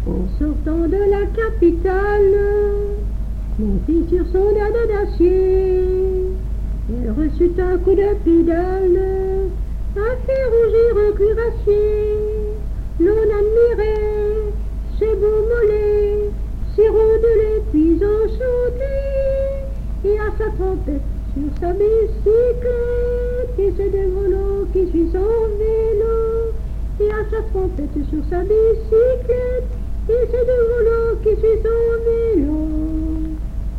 En sortant de la capitale, montée sur son âne d'acier, elle reçut un coup de pédale, a fait rougir un cuirassier. L'on admirait ses beaux mollets, ses rondelets puis enchantés, et à sa trompette sur sa bicyclette, et c'est de Grelot qui suit son vélo, et à sa trompette sur sa bicyclette, et c'est de Grelot qui suit son vélo.